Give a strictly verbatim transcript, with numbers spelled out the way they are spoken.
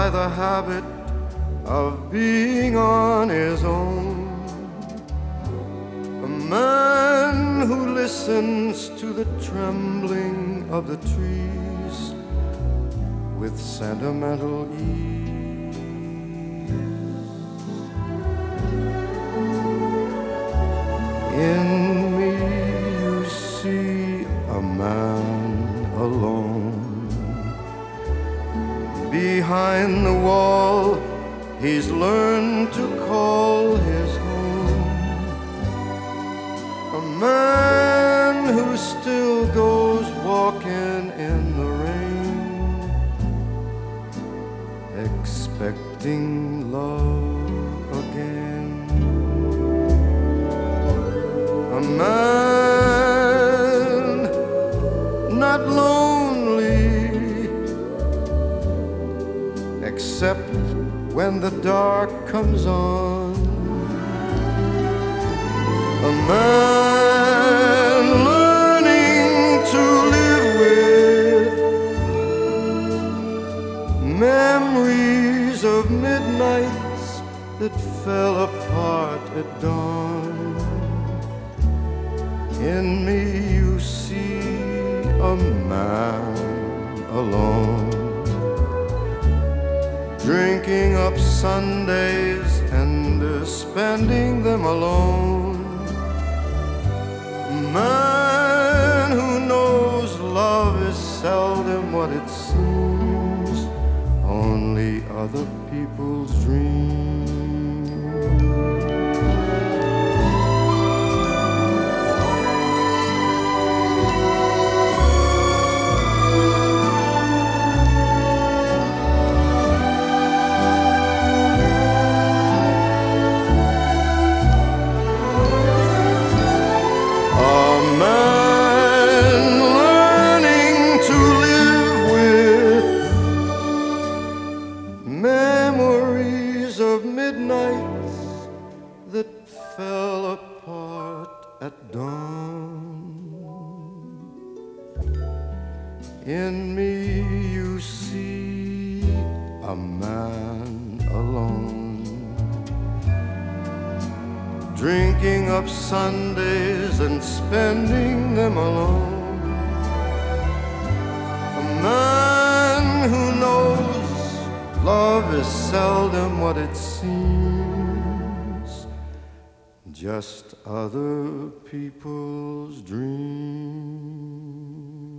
the habit of being on his own. A man who listens to the trembling of the trees with sentimental ease. In me you see a man alone. Behind the wall he's learned to call his home. A man who still goes walking in the rain, expecting love again. A man not lonely except when the dark comes on. A man learning to live with memories of midnights that fell apart at dawn. In me you see a man alone, drinking up Sundays and uh, spending them alone. A man who knows love is seldom what it seems, only other people's dreams. Memories of midnights that fell apart at dawn. In me you see a man alone, drinking up Sundays and spending them alone. A man who knows love is seldom what it seems, just other people's dreams.